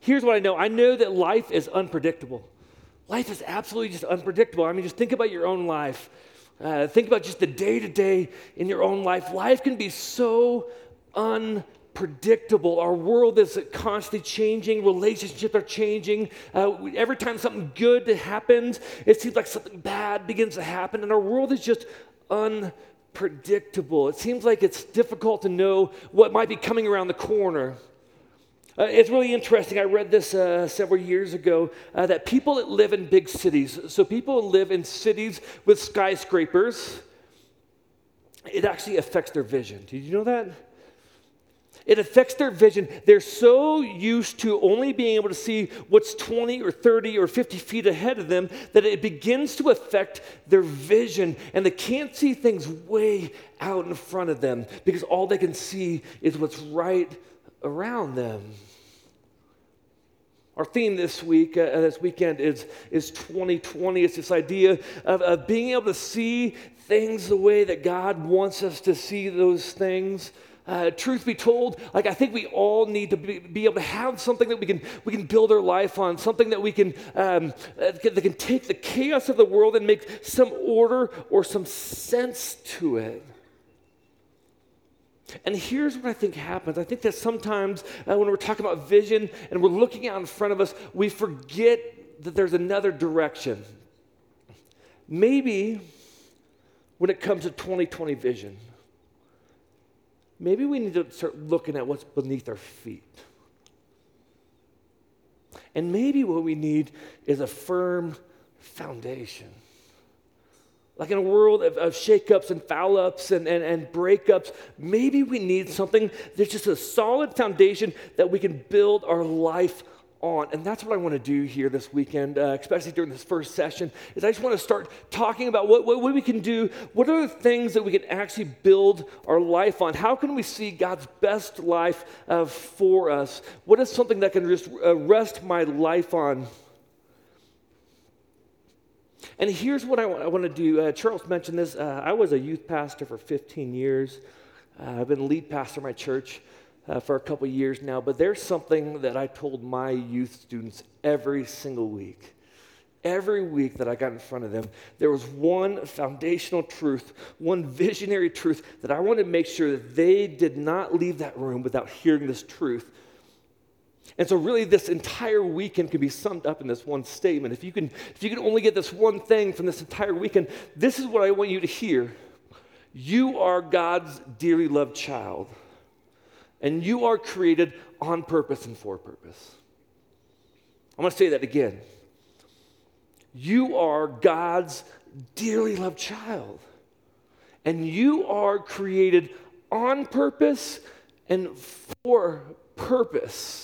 Here's what I know. I know that life is unpredictable. Life is absolutely just unpredictable. I mean, just think about your own life. Think about just the day-to-day in your own life. Life can be so unpredictable. Our world is constantly changing. Relationships are changing. Every time something good happens, it seems like something bad begins to happen. And our world is just unpredictable. It seems like it's difficult to know what might be coming around the corner. It's really interesting. I read this several years ago that people that live in big cities, so people who live in cities with skyscrapers, it actually affects their vision. Did you know that? It affects their vision. They're so used to only being able to see what's 20 or 30 or 50 feet ahead of them that it begins to affect their vision, and they can't see things way out in front of them because all they can see is what's right around them. Our theme this weekend is 2020. It's this idea of being able to see things the way that God wants us to see those things. Truth be told, like I think we all need to be able to have something that we can build our life on, something that we can that can take the chaos of the world and make some order or some sense to it. And here's what I think happens. I think that sometimes when we're talking about vision and we're looking out in front of us, we forget that there's another direction. Maybe when it comes to 2020 vision, maybe we need to start looking at what's beneath our feet. And maybe what we need is a firm foundation. Like in a world of shake-ups and foul-ups and breakups, maybe we need something that's just a solid foundation that we can build our life on. And that's what I want to do here this weekend, especially during this first session, is I just want to start talking about what we can do. What are the things that we can actually build our life on? How can we see God's best life for us? What is something that can just rest my life on? And here's what I want to do. Charles mentioned this. I was a youth pastor for 15 years. I've been lead pastor of my church for a couple years now. But there's something that I told my youth students every single week. Every week that I got in front of them, there was one foundational truth, one visionary truth that I wanted to make sure that they did not leave that room without hearing this truth. And so really this entire weekend can be summed up in this one statement. If you can only get this one thing from this entire weekend, this is what I want you to hear. You are God's dearly loved child. And you are created on purpose and for purpose. I'm going to say that again. You are God's dearly loved child. And you are created on purpose and for purpose.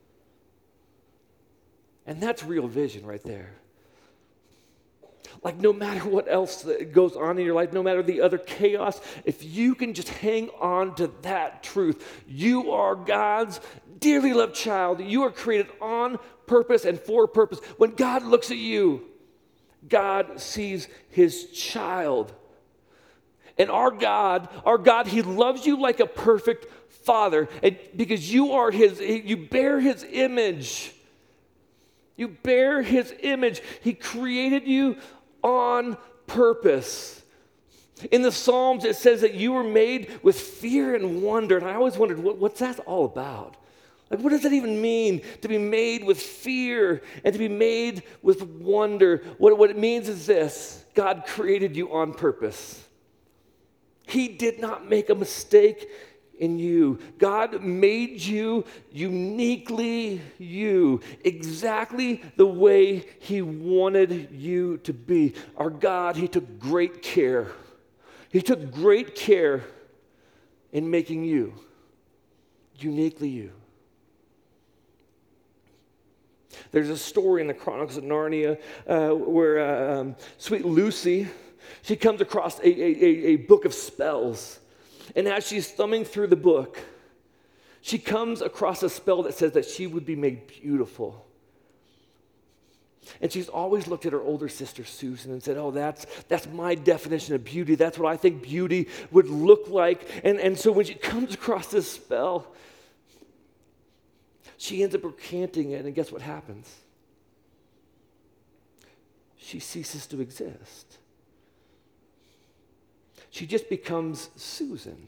And that's real vision right there. Like no matter what else that goes on in your life, no matter the other chaos, if you can just hang on to that truth, you are God's dearly loved child. You are created on purpose and for purpose. When God looks at you, God sees his child. And our God, he loves you like a perfect father. And because you bear his image. You bear his image. He created you on purpose. In the Psalms, it says that you were made with fear and wonder. And I always wondered, what's that all about? Like, what does that even mean, to be made with fear and to be made with wonder? What it means is this: God created you on purpose. He did not make a mistake in you. God made you uniquely you, exactly the way he wanted you to be. Our God, he took great care. He took great care in making you uniquely you. There's a story in the Chronicles of Narnia where sweet Lucy, she comes across a book of spells. And as she's thumbing through the book, she comes across a spell that says that she would be made beautiful. And she's always looked at her older sister, Susan, and said, oh, that's my definition of beauty. That's what I think beauty would look like. And so when she comes across this spell, She ends up recanting it, and guess what happens? She ceases to exist. She just becomes Susan.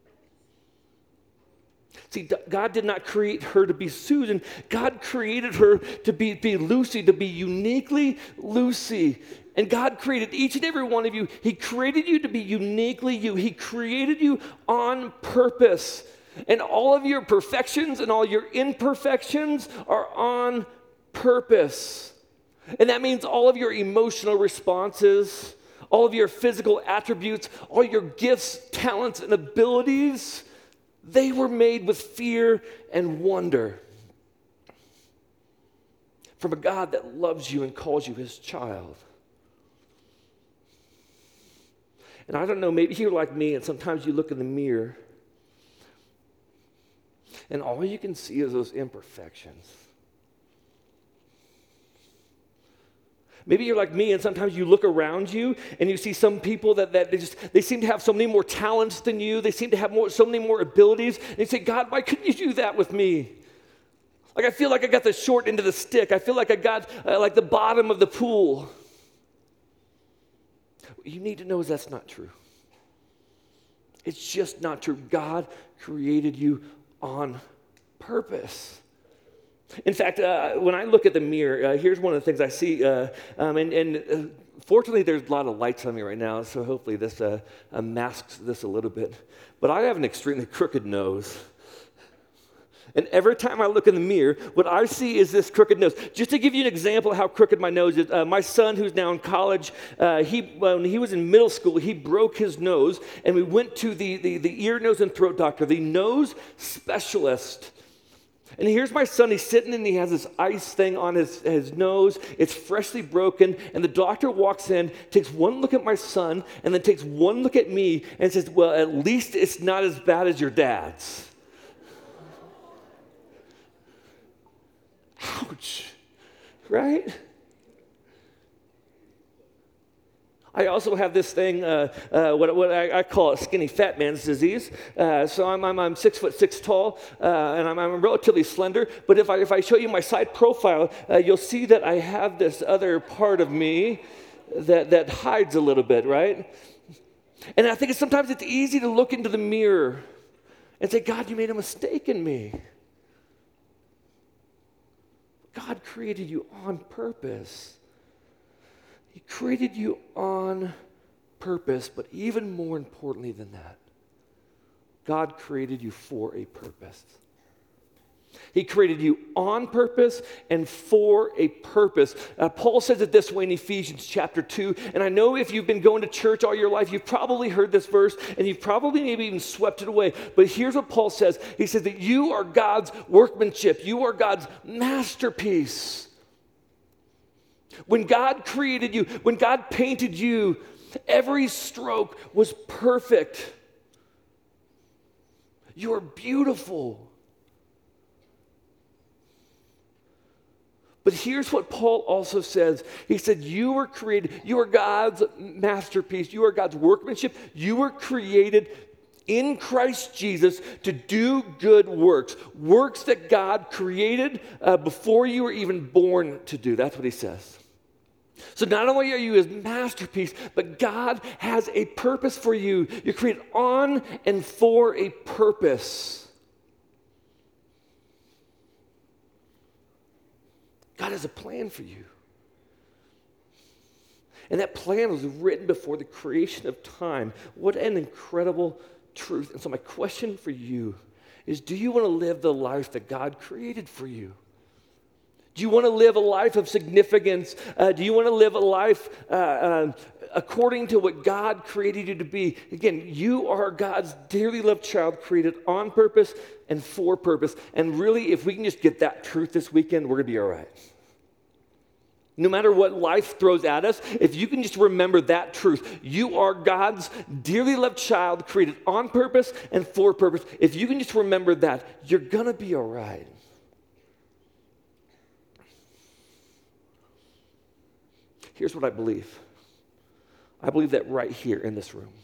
See, God did not create her to be Susan. God created her to be Lucy, to be uniquely Lucy. And God created each and every one of you. He created you to be uniquely you. He created you on purpose. And all of your perfections and all your imperfections are on purpose. And that means all of your emotional responses, all of your physical attributes, all your gifts, talents, and abilities, they were made with fear and wonder from a God that loves you and calls you his child. And I don't know, maybe you're like me, and sometimes you look in the mirror, and all you can see is those imperfections. Maybe you're like me, and sometimes you look around you and you see some people that they seem to have so many more talents than you. They seem to have so many more abilities. And you say, God, why couldn't you do that with me? Like, I feel like I got the short end of the stick. I feel like I got like the bottom of the pool. What you need to know is that's not true. It's just not true. God created you on purpose. In fact, when I look at the mirror, here's one of the things I see, fortunately there's a lot of lights on me right now, so hopefully this masks this a little bit. But I have an extremely crooked nose. And every time I look in the mirror, what I see is this crooked nose. Just to give you an example of how crooked my nose is, my son, who's now in college, when he was in middle school, he broke his nose, and we went to the ear, nose, and throat doctor, the nose specialist. And here's my son, he's sitting and he has this ice thing on his nose. It's freshly broken. And the doctor walks in, takes one look at my son, and then takes one look at me and says, well, at least it's not as bad as your dad's. Ouch, right? I also have this thing, what I call it skinny fat man's disease. So I'm 6'6" tall, and I'm relatively slender. But if I show you my side profile, you'll see that I have this other part of me that hides a little bit, right? And I think sometimes it's easy to look into the mirror and say, God, you made a mistake in me. God created you on purpose. He created you on purpose, but even more importantly than that, God created you for a purpose. He created you on purpose and for a purpose. Paul says it this way in Ephesians chapter 2, and I know if you've been going to church all your life, you've probably heard this verse, and you've probably maybe even swept it away. But here's what Paul says. He says that you are God's workmanship. You are God's masterpiece. When God created you, when God painted you, every stroke was perfect. You are beautiful. But here's what Paul also says. He said, you were created, you are God's masterpiece. You are God's workmanship. You were created in Christ Jesus to do good works. Works that God created before you were even born to do. That's what he says. So not only are you his masterpiece, but God has a purpose for you. You're created on and for a purpose. God has a plan for you. And that plan was written before the creation of time. What an incredible truth. And so my question for you is, do you want to live the life that God created for you? Do you want to live a life of significance? Do you want to live a life according to what God created you to be? Again, you are God's dearly loved child, created on purpose and for purpose. And really, if we can just get that truth this weekend, we're going to be all right. No matter what life throws at us, if you can just remember that truth, you are God's dearly loved child, created on purpose and for purpose. If you can just remember that, you're going to be all right. Here's what I believe. I believe that right here in this room,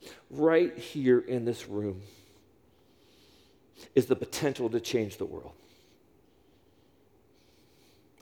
is the potential to change the world.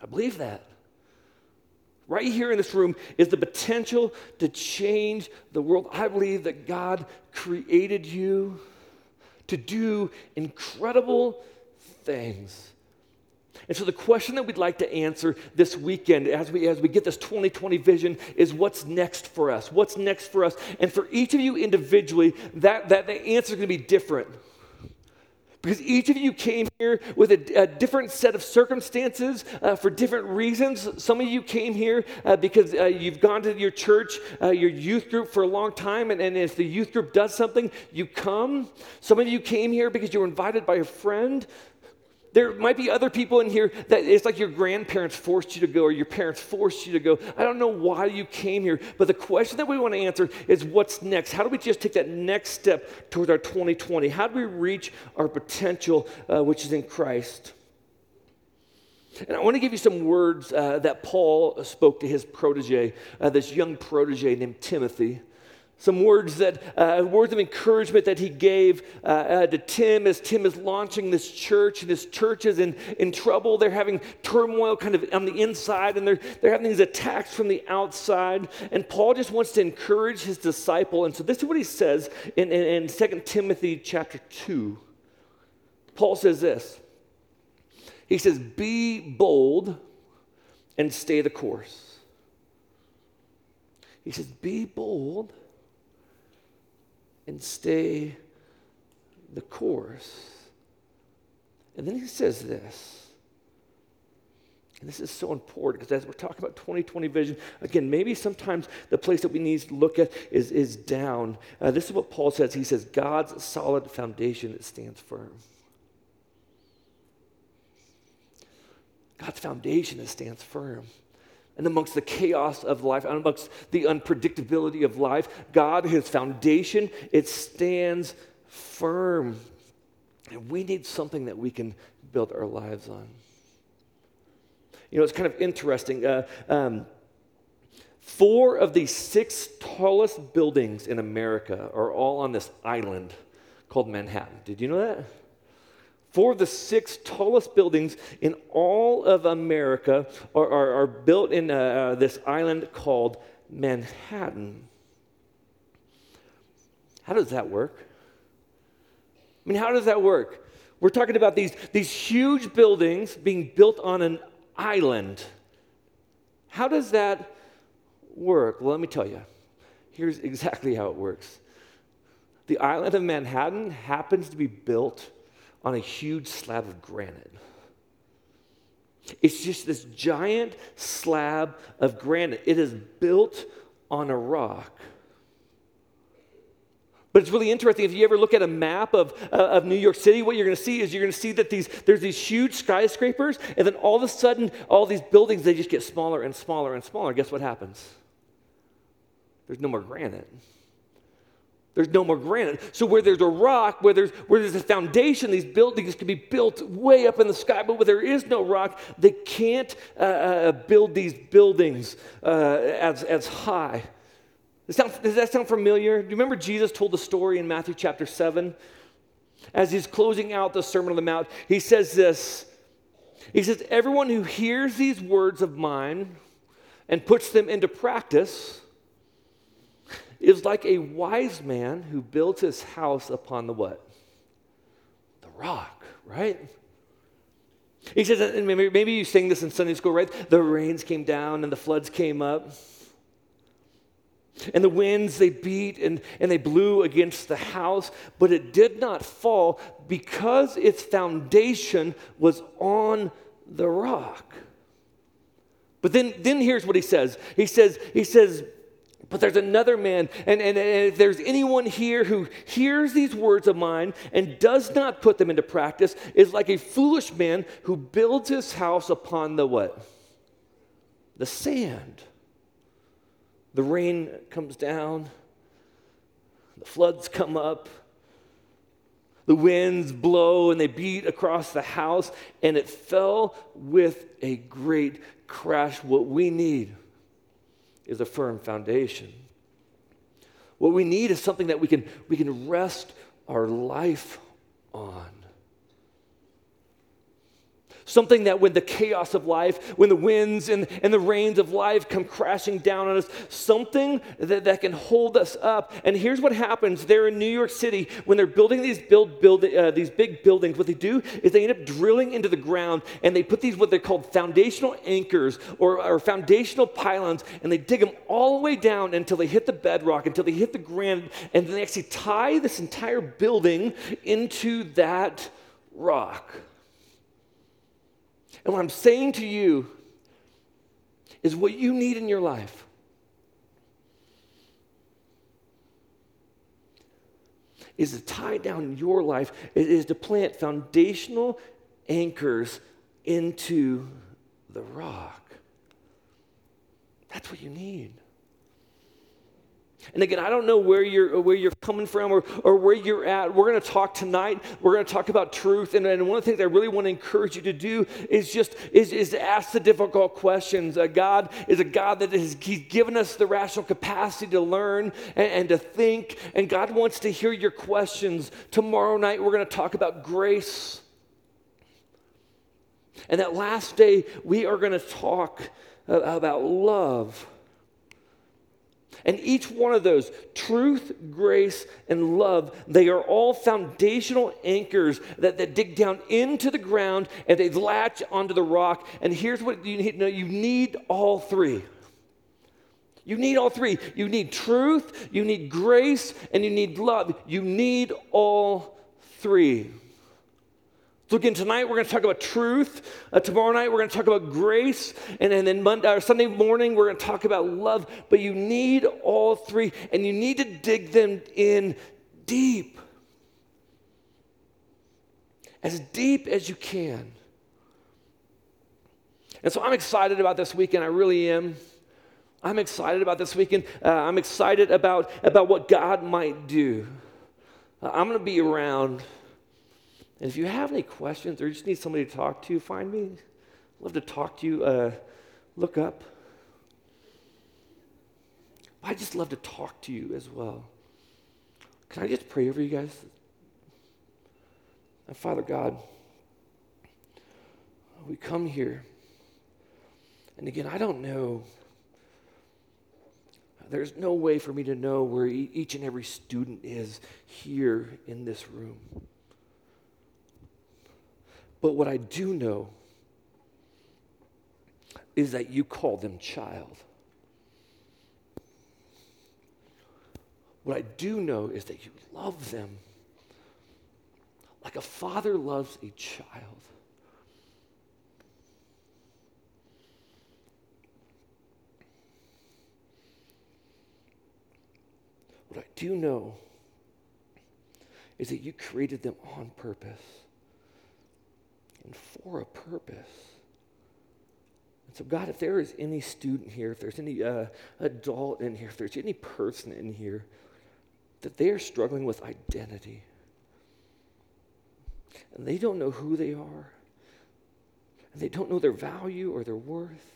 I believe that. Right here in this room is the potential to change the world. I believe that God created you to do incredible things. And so the question that we'd like to answer this weekend as we get this 2020 vision is what's next for us? What's next for us? And for each of you individually, that the answer is going to be different. Because each of you came here with a different set of circumstances for different reasons. Some of you came here because you've gone to your church, your youth group for a long time, and if the youth group does something, you come. Some of you came here because you were invited by a friend. There might be other people in here that it's like your grandparents forced you to go or your parents forced you to go. I don't know why you came here, but the question that we want to answer is what's next? How do we just take that next step towards our 2020? How do we reach our potential, which is in Christ? And I want to give you some words that Paul spoke to his protege, this young protege named Timothy. Some words words of encouragement that he gave to Tim as Tim is launching this church. This church is in trouble. They're having turmoil kind of on the inside, and they're having these attacks from the outside. And Paul just wants to encourage his disciple. And so this is what he says in 2 Timothy chapter 2. Paul says this. He says, "Be bold and stay the course." He says, "Be bold and stay the course." And then he says this, and this is so important because as we're talking about 2020 vision, again, maybe sometimes the place that we need to look at is down. This is what Paul says. He says, God's solid foundation, it stands firm. God's foundation, it stands firm. And amongst the chaos of life, and amongst the unpredictability of life, God, his foundation, it stands firm. And we need something that we can build our lives on. You know, it's kind of interesting. 4 of the 6 tallest buildings in America are all on this island called Manhattan. Did you know that? 4 of the 6 tallest buildings in all of America are built in this island called Manhattan. How does that work? I mean, how does that work? We're talking about these huge buildings being built on an island. How does that work? Well, let me tell you. Here's exactly how it works. The island of Manhattan happens to be built on a huge slab of granite. It's just this giant slab of granite. It is built on a rock. But it's really interesting. If you ever look at a map of New York City, what you're going to see is you're going to see that there's these huge skyscrapers, and then all of a sudden, all these buildings, they just get smaller and smaller and smaller. Guess what happens? There's no more granite. There's no more granite. So where there's a rock, where there's a foundation, these buildings can be built way up in the sky. But where there is no rock, they can't build these buildings as high. Does that sound familiar? Do you remember Jesus told the story in Matthew chapter 7? As he's closing out the Sermon on the Mount, he says this. He says, "Everyone who hears these words of mine and puts them into practice is like a wise man who builds his house upon the what? The rock," right? He says, and maybe you sing this in Sunday school, right? The rains came down and the floods came up. And the winds, they beat and they blew against the house, but it did not fall because its foundation was on the rock. But then here's what he says. He says, "But there's another man, and if there's anyone here who hears these words of mine and does not put them into practice, is like a foolish man who builds his house upon the what? The sand. The rain comes down, the floods come up, the winds blow and they beat across the house, and it fell with a great crash." What we need is a firm foundation. What we need is something that we can rest our life on. Something that when the chaos of life, when the winds and the rains of life come crashing down on us, something that can hold us up. And here's what happens there in New York City when they're building these big buildings. What they do is they end up drilling into the ground, and they put these what they're called foundational anchors or foundational pylons, and they dig them all the way down until they hit the bedrock, until they hit the ground, and then they actually tie this entire building into that rock. And what I'm saying to you is what you need in your life is to tie down your life, is to plant foundational anchors into the rock. That's what you need. And again, I don't know where you're coming from or where you're at. We're going to talk tonight. We're going to talk about truth. And one of the things I really want to encourage you to do is to ask the difficult questions. God is a God that He's given us the rational capacity to learn and to think. And God wants to hear your questions. Tomorrow night, we're going to talk about grace. And that last day, we are going to talk about love. And each one of those, truth, grace, and love, they are all foundational anchors that dig down into the ground and they latch onto the rock. And here's what you need to know. You need all three. You need all three. You need truth, you need grace, and you need love. You need all three. So again, tonight we're going to talk about truth. Tomorrow night we're going to talk about grace. And then Monday, or Sunday morning we're going to talk about love. But you need all three. And you need to dig them in deep. As deep as you can. And so I'm excited about this weekend. I really am. I'm excited about this weekend. I'm excited about what God might do. I'm going to be around. And if you have any questions or you just need somebody to talk to, find me. I'd love to talk to you. Look up. I just love to talk to you as well. Can I just pray over you guys? And Father God, we come here. And again, I don't know. There's no way for me to know where each and every student is here in this room. But what I do know is that you call them child. What I do know is that you love them like a father loves a child. What I do know is that you created them on purpose. And for a purpose. And so God, if there is any student here, if there's any adult in here, if there's any person in here that they are struggling with identity and they don't know who they are and they don't know their value or their worth,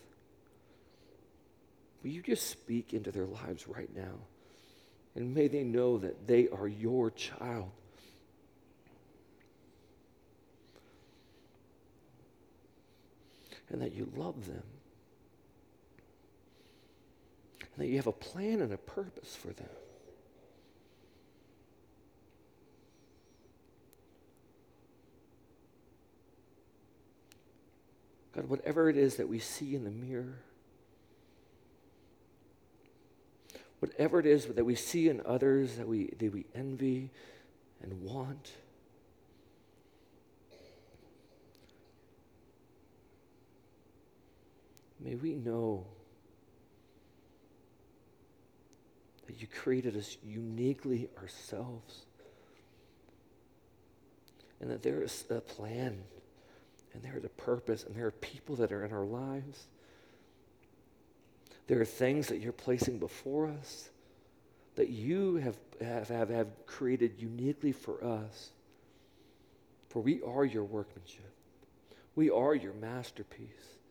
will you just speak into their lives right now? And may they know that they are your child. And that you love them. And that you have a plan and a purpose for them. God, whatever it is that we see in the mirror, whatever it is that we see in others that we envy and want, may we know that you created us uniquely ourselves and that there is a plan and there is a purpose and there are people that are in our lives. There are things that you're placing before us that you have created uniquely for us. For we are your workmanship. We are your masterpiece.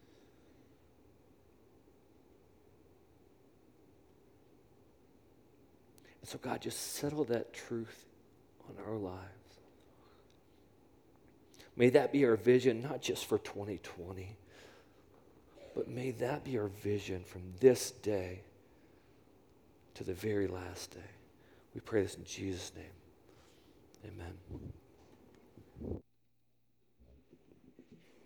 And so God, just settle that truth on our lives. May that be our vision, not just for 2020, but may that be our vision from this day to the very last day. We pray this in Jesus' name. Amen.